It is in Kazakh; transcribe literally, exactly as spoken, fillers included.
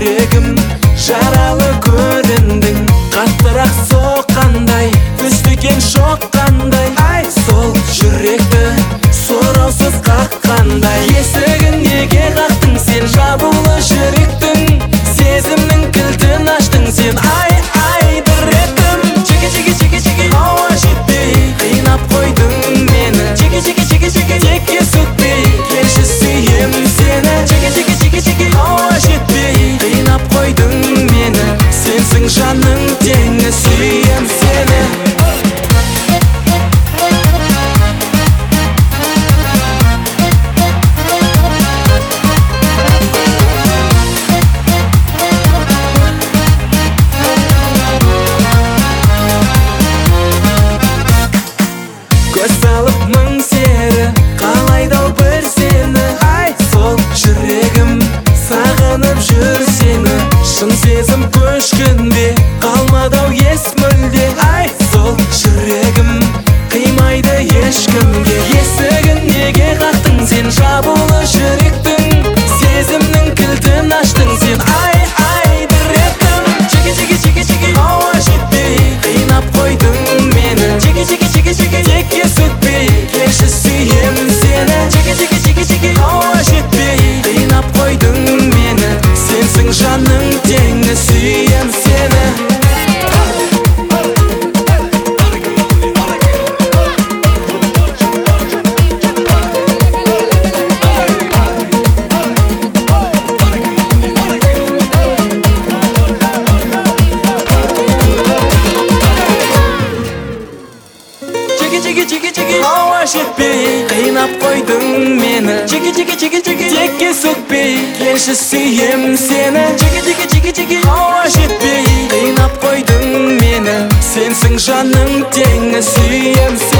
жүрегім жаралы көріндің, қаттырақ соққандай, үстіген шоққандай. Ай, сол жүректі сұраусыз қаққандай. Есігін неге қақтың сен, жабулы жүректің, сезімнің кілтін аштың сен. Ай, ай, діреттім, жеке жеке жеке жеке ауа жетпей қинап қойдың мені. Жеке жеке жеке жеке текке сөкпей келші сүйем сені. Жеке жеке жеке жеке ауа жетпей қинап қойдың мені. Сенсің жанның теңі, сүйем сені. Көз салып мың сері қалайдау бір сені. Ай, сол жүрегім сағынып жүр сені. Шын сезім көшкінде қалмадау ес мүлде. Ай, сол жүрегім қимайды ешкімге. Есігін неге қақтың сен, жабулы жүректің, сезімнің кілтін аштың сен. Ай, ай, діреттім, жеке жеке жеке жеке ауа жетпей қинап қойдың мені. Жеке жеке жеке жеке текке сөкпей келші сүйем сені. Жеке жеке жеке жеке ауа жетпей қинап қойдың мені. Сенсің жанның теңі, сүйем сені. Жеке жеке жеке ауа жетпей қинап қойдың мені. Жеке жеке жеке жеке текке сөкпей келші сүйем сені. Жеке жеке жеке жеке ауа жетпей қинап қойдың мені. Сенсің жанның теңі, сүйем сені.